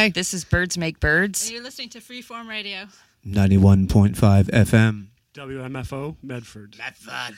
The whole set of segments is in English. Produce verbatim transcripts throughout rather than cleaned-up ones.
Hi, this is Birds Make Birds. And you're listening to Freeform Radio. ninety-one point five F M. W M F O, Medford. Medford.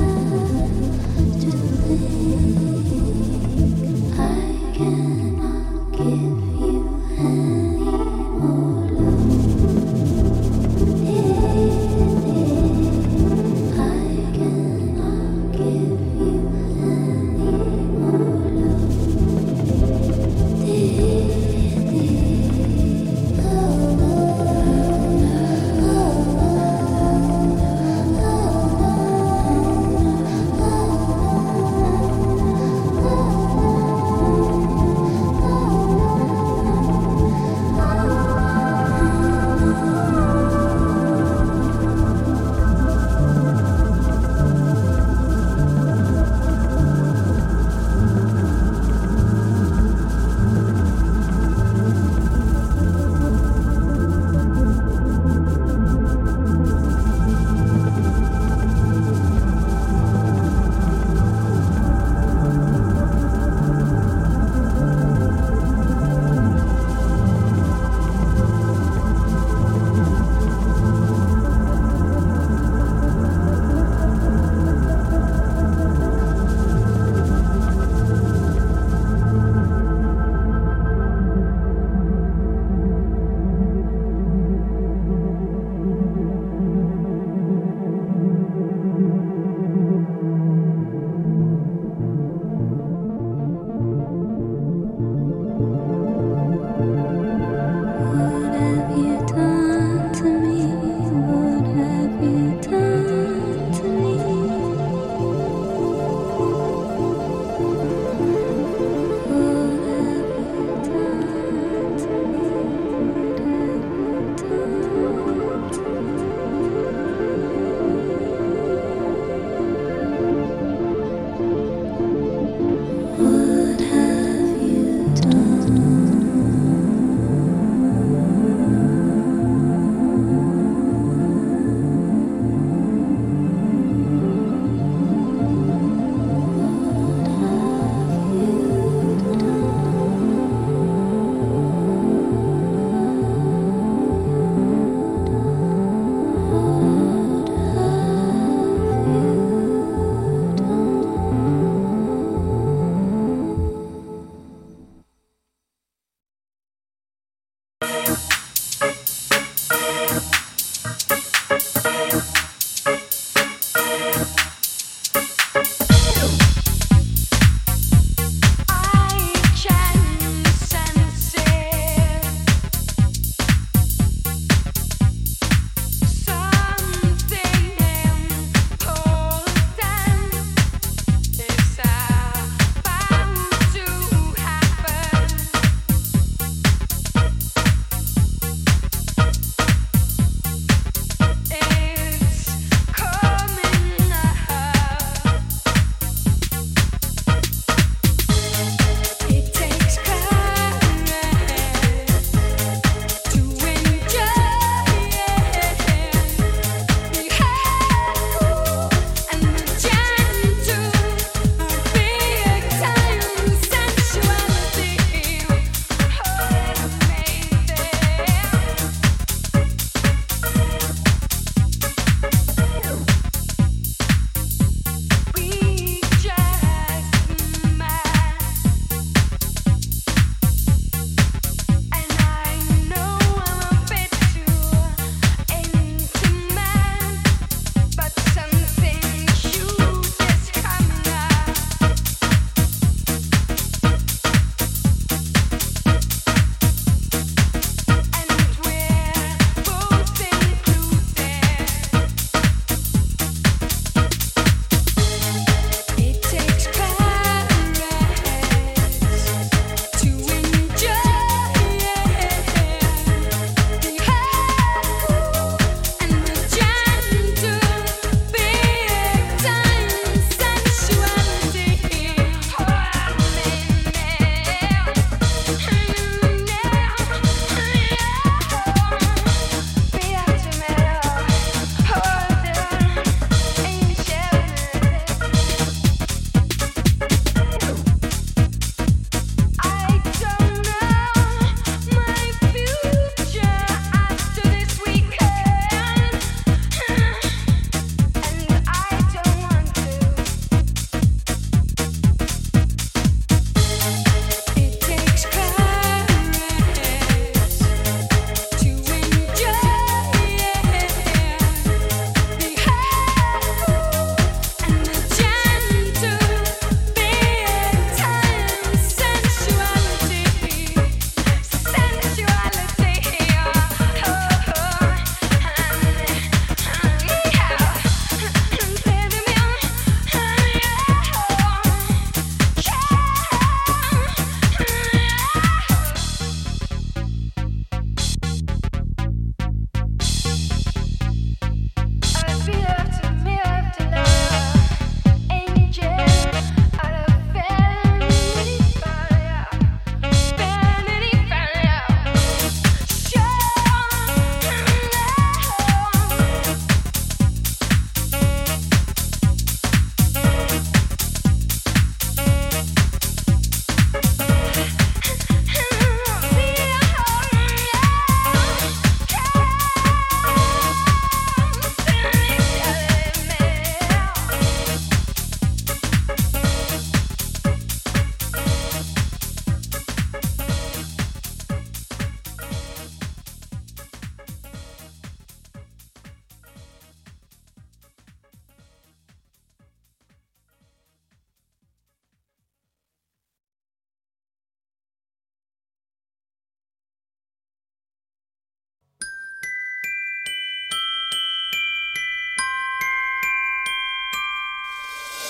I cannot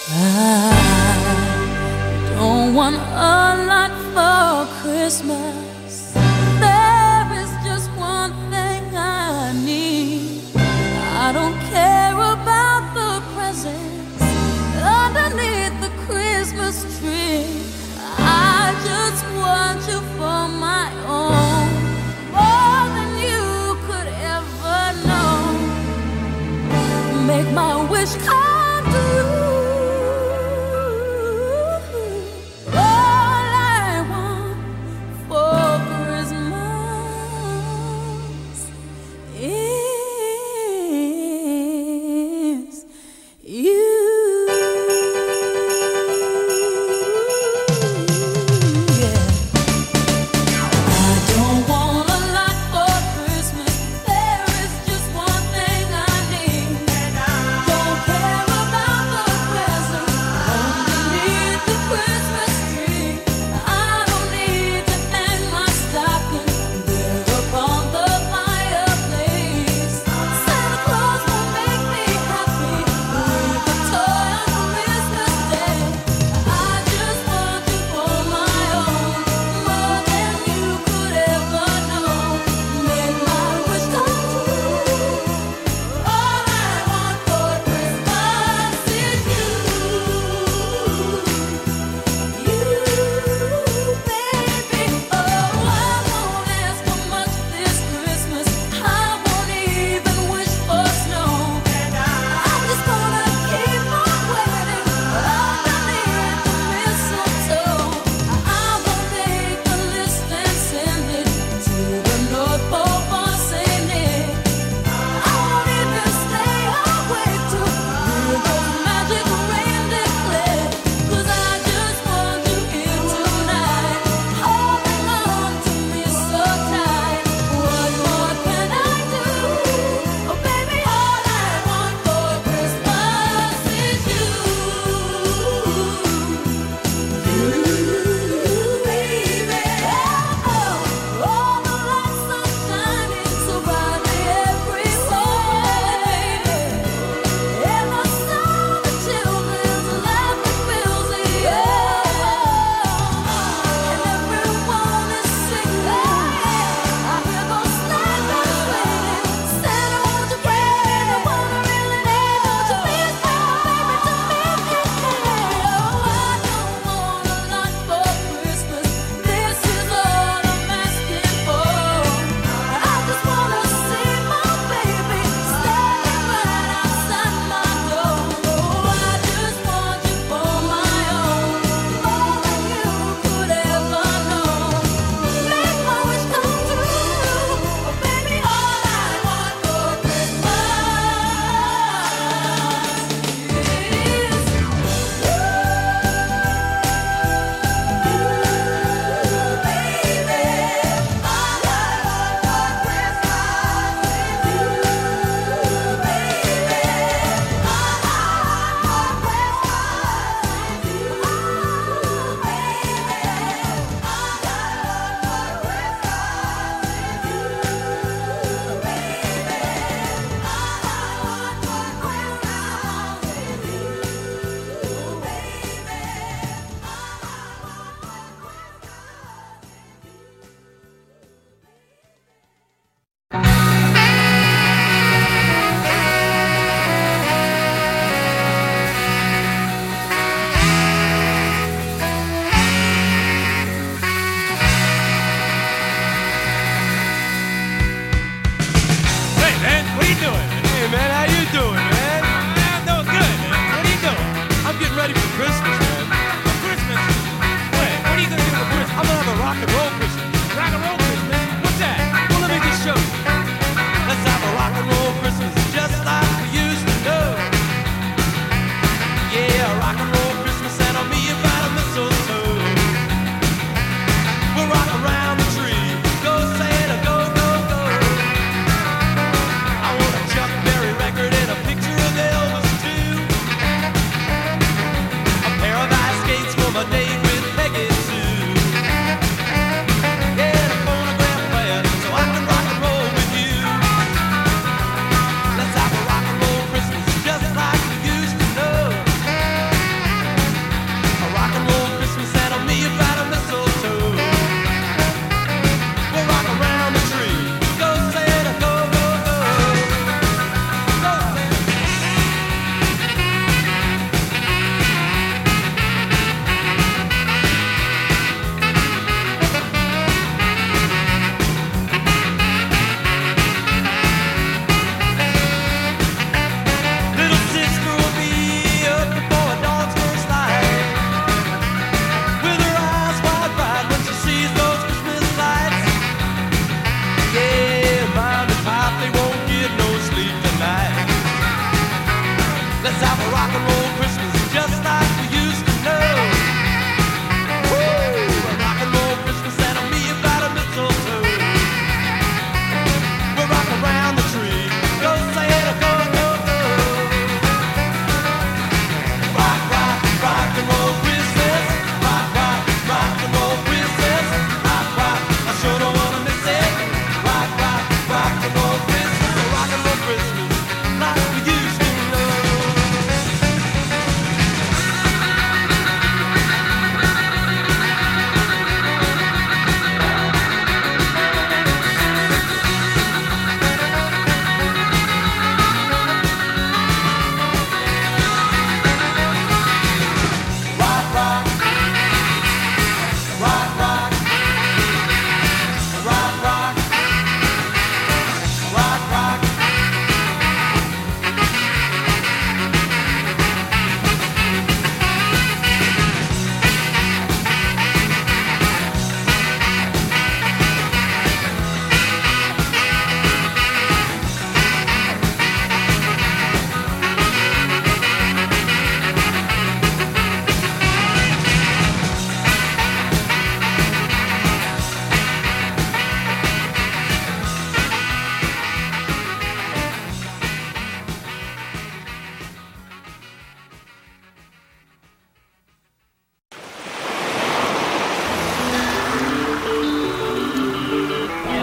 I don't want a lot for Christmas. There is just one thing I need. I don't care about the presents underneath the Christmas tree. I just want you for my own, more than you could ever know. Make my wish come true.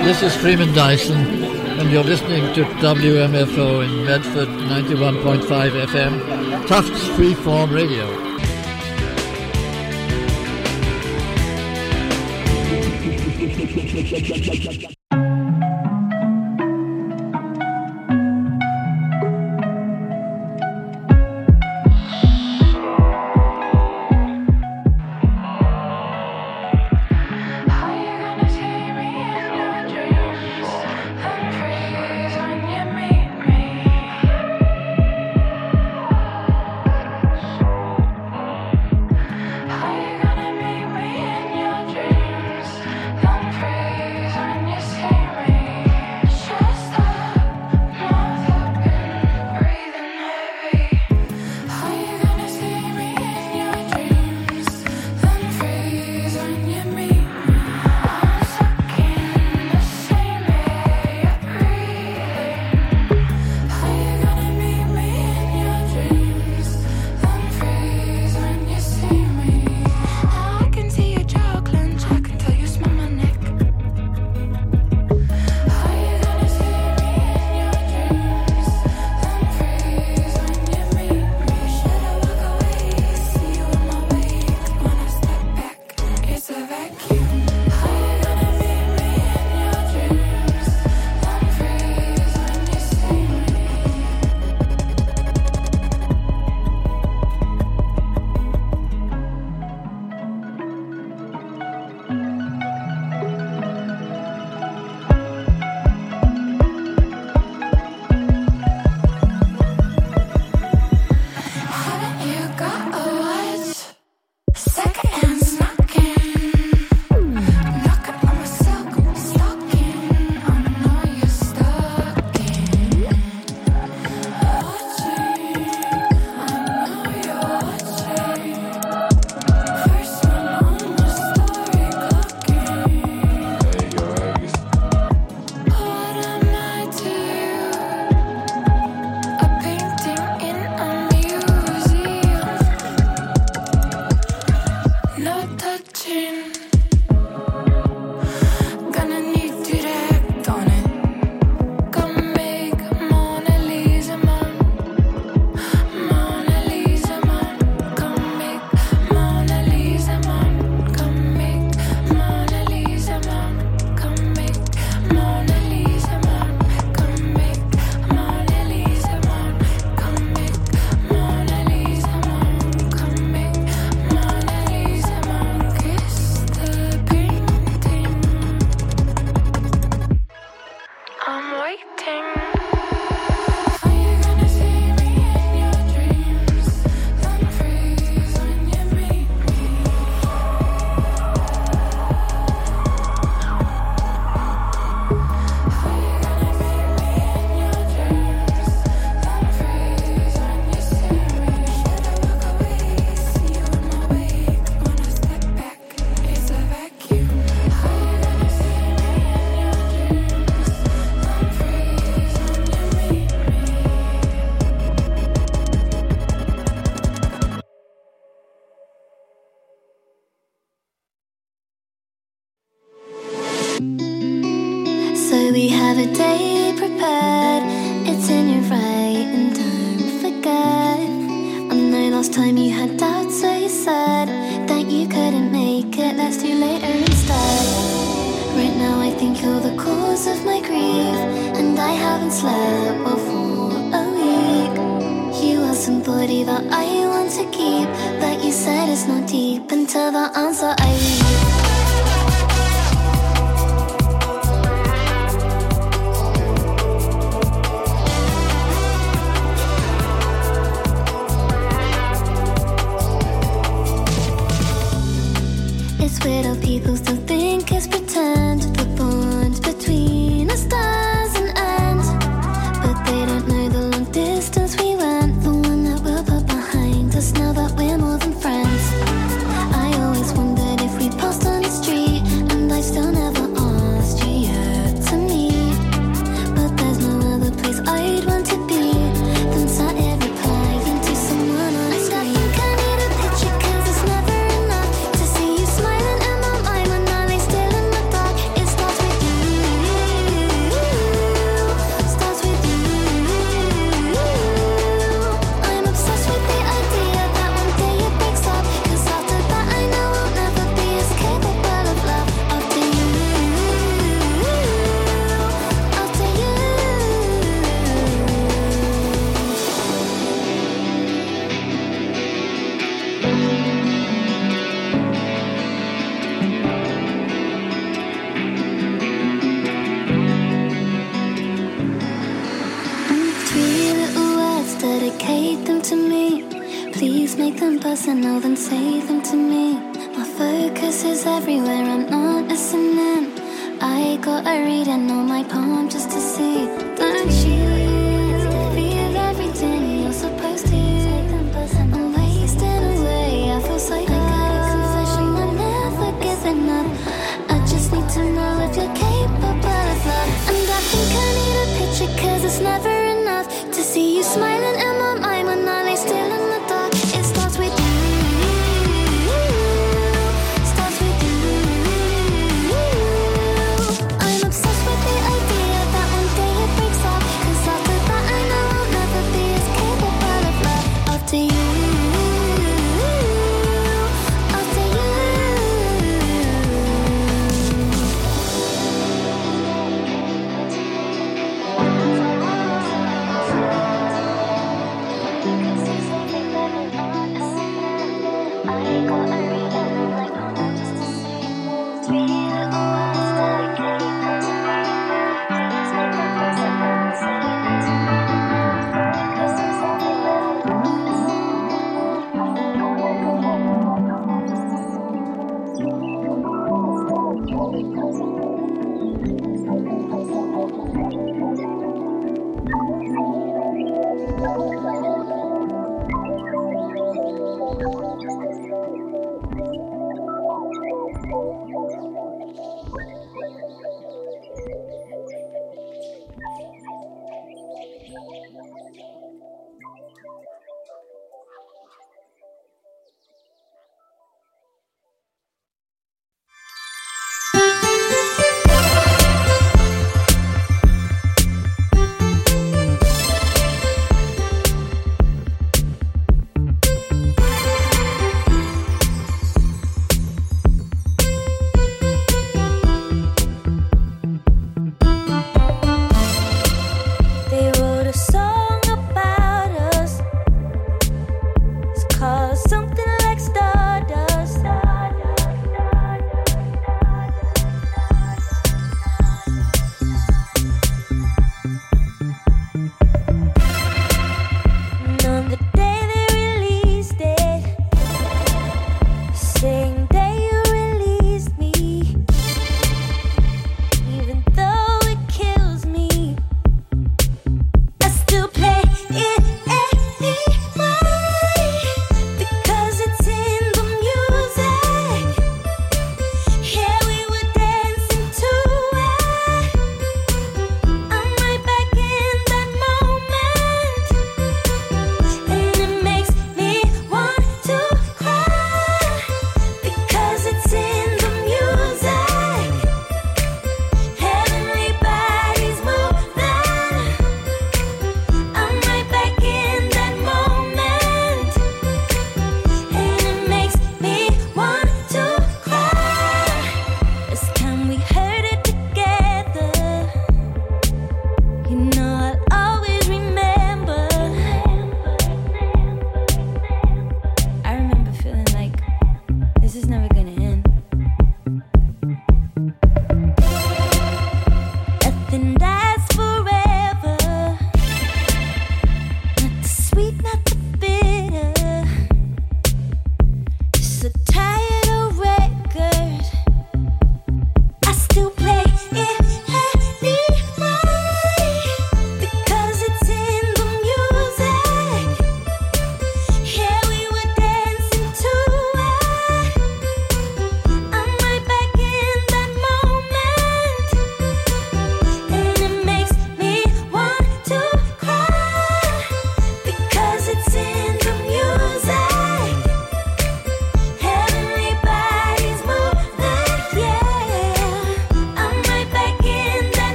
This is Freeman Dyson, and you're listening to W M F O in Medford, ninety-one point five F M, Tufts Freeform Radio. we have a day prepared. It's in your right and don't forget. I know last time you had doubts, so you said that you couldn't make it. Let's do later instead. Right now I think you're the cause of my grief, and I haven't slept well for a week. You are somebody that I want to keep, but you said it's not deep until the answer I leave. It's weird how people still think it's pretend. The bond between us doesn't end, but they don't know the long distance we went, the one that we'll put behind us now that we're more than friends. I always wondered if we passed Please make them personal, then save them to me. My focus is everywhere, I'm not listening. I got a reading on my palm just to see. Don't you feel everything you're supposed to? I'm wasting away, I feel so bad. I got a confession, I'm never giving up. I just need to know if you're capable of love. And I think I need a picture, cause it's never enough to see you smiling in my mind when I lay still in the dark. It starts with you, starts with you. I'm obsessed with the idea that one day it breaks up, cause after that I know I'll never be as capable of love. After you, after you.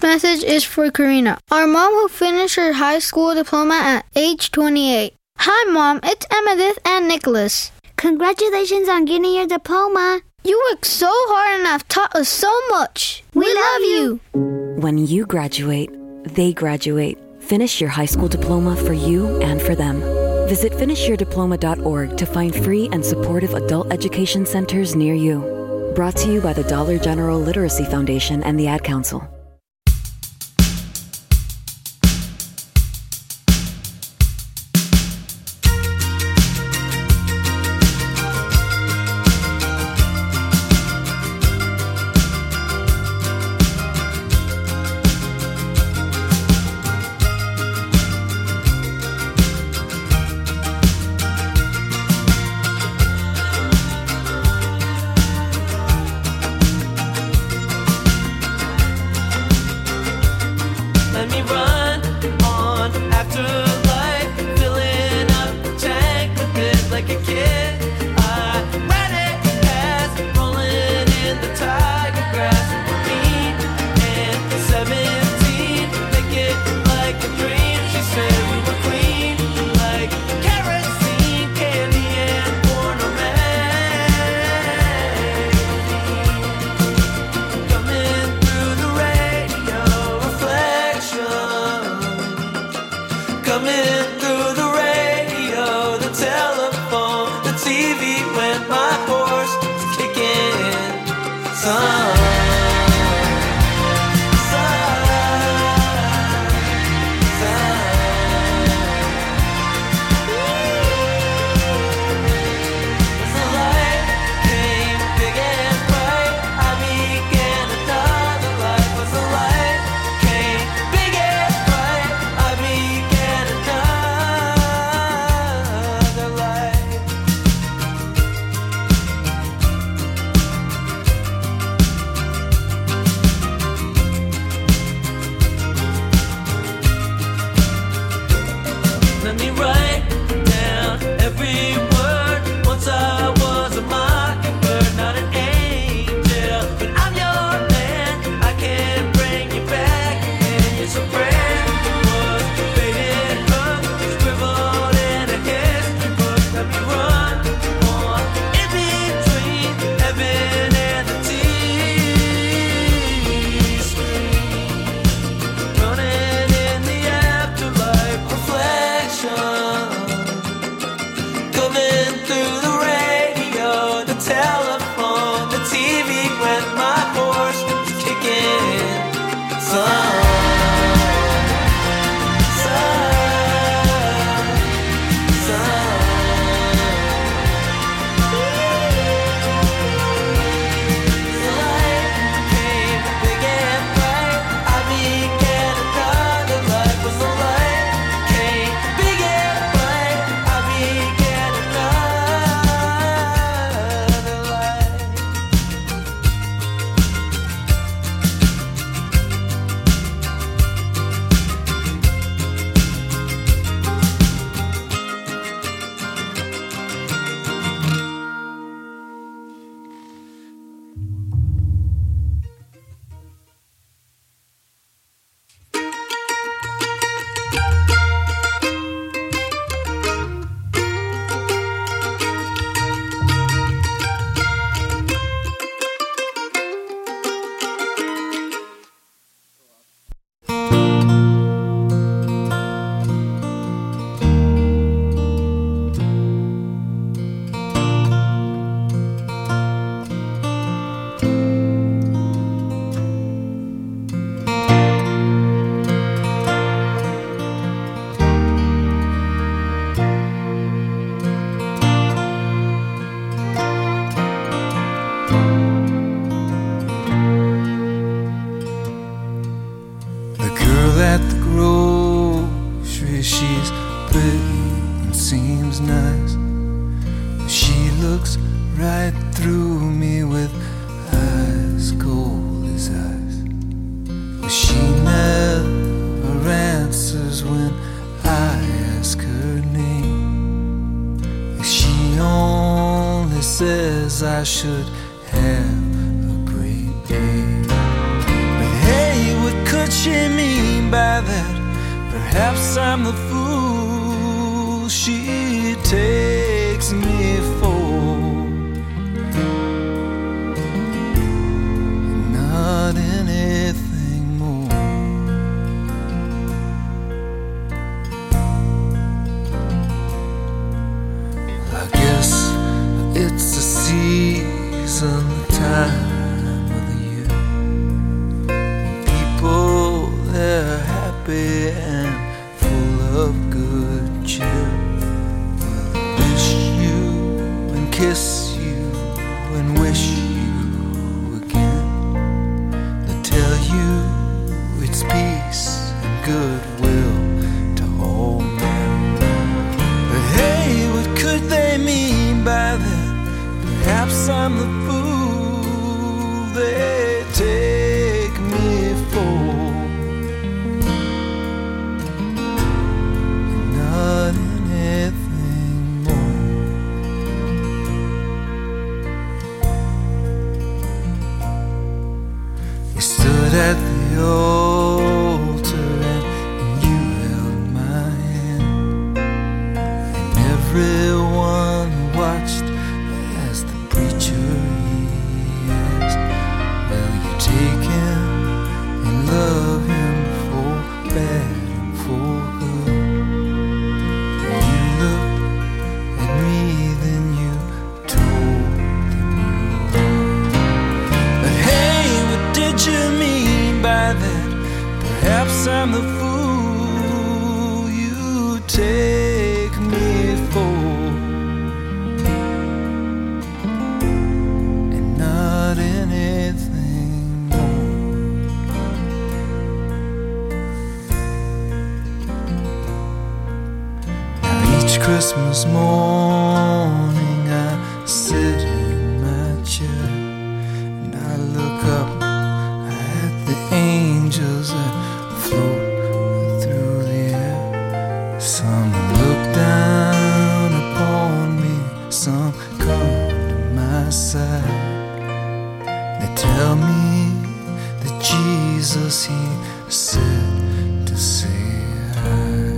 message is for Karina, our mom who finished her high school diploma at age twenty-eight. Hi, Mom. It's Emmettith and Nicholas. Congratulations on getting your diploma. You worked so hard and have taught us so much. We, we love you. When you graduate, they graduate. Finish your high school diploma for you and for them. Visit finish your diploma dot org to find free and supportive adult education centers near you. Brought to you by the Dollar General Literacy Foundation and the Ad Council. I should have a great day. But hey, what could she Perhaps I'm the fool she takes me for, not anything more. I guess it's a season, the time of the year. People, they're happy and full of good cheer. Well, they wish you and kiss you and wish you again. They tell you it's peace and goodwill to all men. But hey, what could they mean by that? Perhaps I'm the fool they take me for, not anything more. You stood at the altar and you held my hand, and everyone watched as the preacher he asked, will you take him and love him for bad and for good? And you looked at me, then you told him you would. But hey, what did you mean by that? Perhaps I'm the fool you take me for, and not anything more. Now each Christmas morning I sit in my chair and I look up at the angels that float through the air. Some look down upon me, some come to my side. They tell me that Jesus, he said to say hi.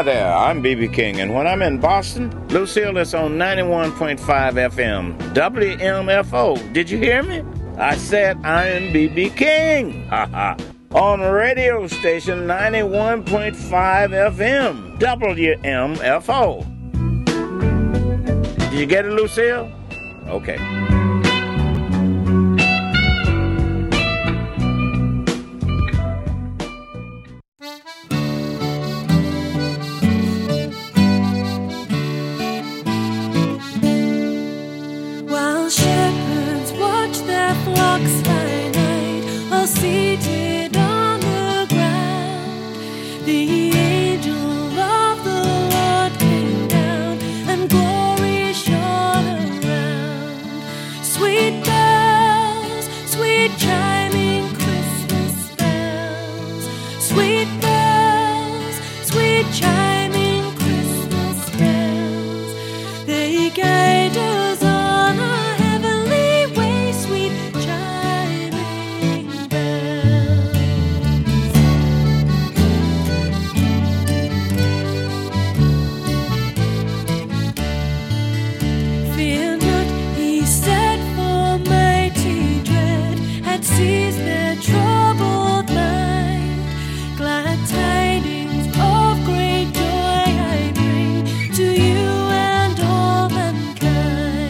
Hi there, I'm B B King, and when I'm in Boston, Lucille is on ninety-one point five F M, W M F O. Did you hear me? I said I'm B B King. Ha ha. On radio station ninety-one point five F M, W M F O. Did you get it, Lucille? Okay. While shepherds watch their flocks by night, all seated on the ground, the angel of the Lord came down, and glory shone around. Sweet bells, sweet chiming Christmas bells, sweet bells, sweet chiming Christmas bells, they guide us on a heavenly way, sweet chiming bells. Fear not, he said, for mighty dread had seized their troubled mind. Glad tidings of great joy I bring to you and all mankind.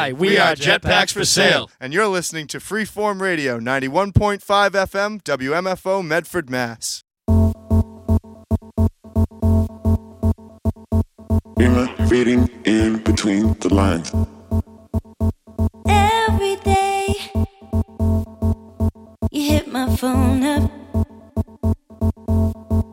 Hi, we are Jetpacks for Sale. And you're listening to Freeform Radio, ninety-one point five F M, W M F O, Medford, Mass. Reading in between the lines. Every day you hit my phone up